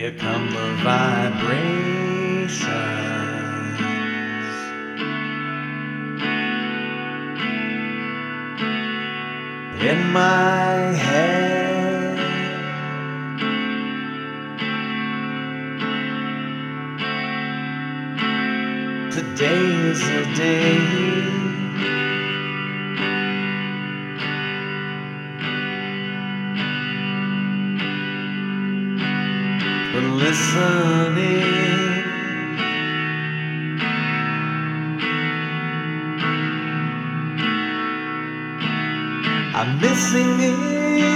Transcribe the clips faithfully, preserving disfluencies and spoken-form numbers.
Here come the vibrations in my head. Today is the day for listening. I'm missing it.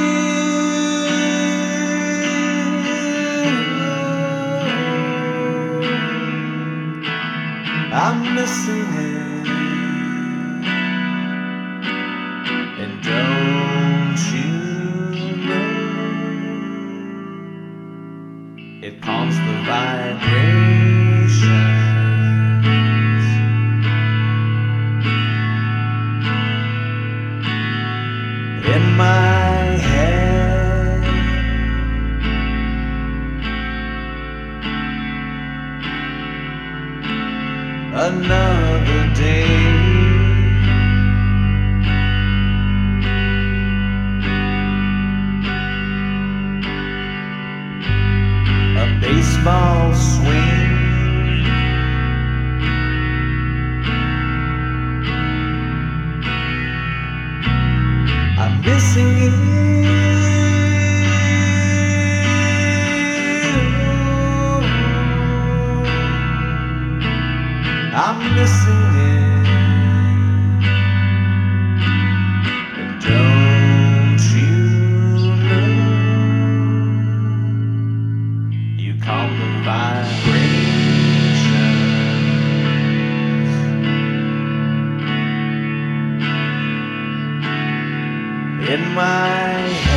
I'm missing it. And don't you know it calms the vibrations in my head. Another day, a baseball swing, I'm missing it. I'm missing it. And don't you know you calm the vibrations in my head.